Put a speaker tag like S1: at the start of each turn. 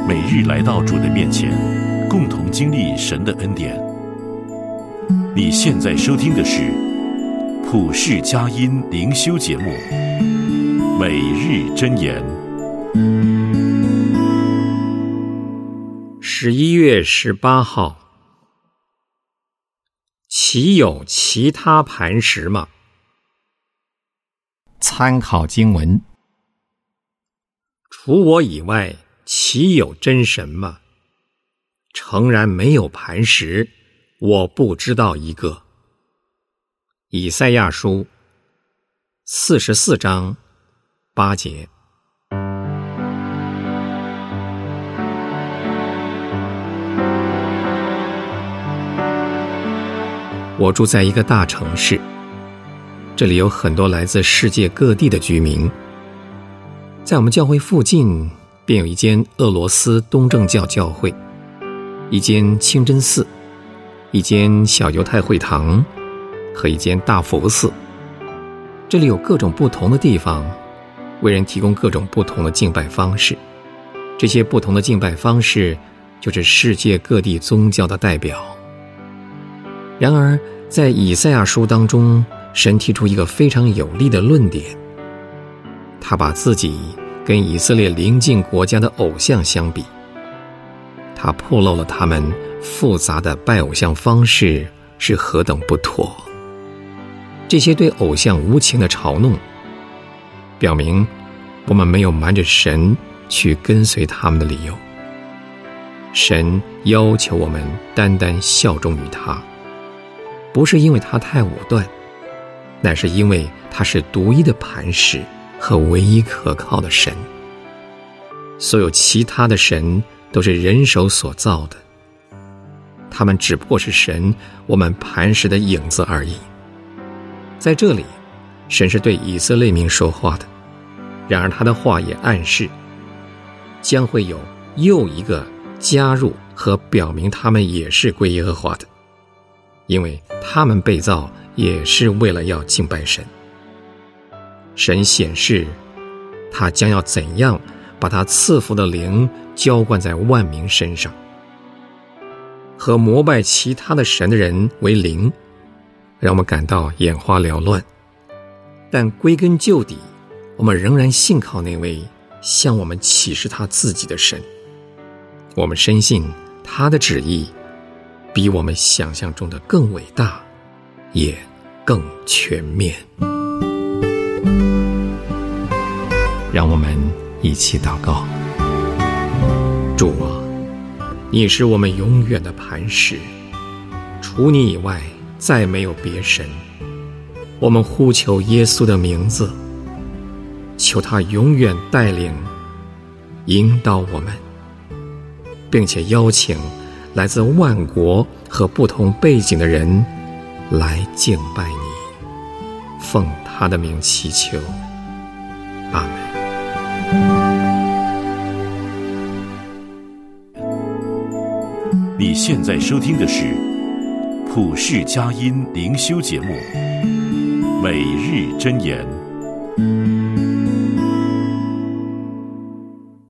S1: 每日来到主的面前，共同经历神的恩典。你现在收听的是普世佳音灵修节目《每日箴言》。
S2: 11月18号，岂有其他磐石吗？参考经文：除我以外，岂有真神吗？诚然没有磐石，我不知道一个。以赛亚书44章8节。我住在一个大城市，这里有很多来自世界各地的居民。在我们教会附近便有一间俄罗斯东正教教会，一间清真寺，一间小犹太会堂和一间大佛寺。这里有各种不同的地方，为人提供各种不同的敬拜方式。这些不同的敬拜方式就是世界各地宗教的代表。然而在以赛亚书当中，神提出一个非常有力的论点，他把自己跟以色列邻近国家的偶像相比，他暴露了他们复杂的拜偶像方式是何等不妥。这些对偶像无情的嘲弄，表明我们没有瞒着神去跟随他们的理由。神要求我们单单效忠于他，不是因为他太武断，乃是因为他是独一的磐石和唯一可靠的神。所有其他的神都是人手所造的，他们只不过是神我们磐石的影子而已。在这里，神是对以色列民说话的，然而他的话也暗示将会有又一个加入和表明他们也是归耶和华的，因为他们被造也是为了要敬拜神。神显示他将要怎样把他赐福的灵浇灌在万民身上。和膜拜其他的神的人为邻，让我们感到眼花缭乱，但归根究底，我们仍然信靠那位向我们启示他自己的神。我们深信他的旨意比我们想象中的更伟大，也更全面。让我们一起祷告。主啊，你是我们永远的磐石，除你以外再没有别神。我们呼求耶稣的名字，求他永远带领引导我们，并且邀请来自万国和不同背景的人来敬拜你，奉他的名祈求，阿们。
S1: 你现在收听的是普世佳音灵修节目《每日箴言》。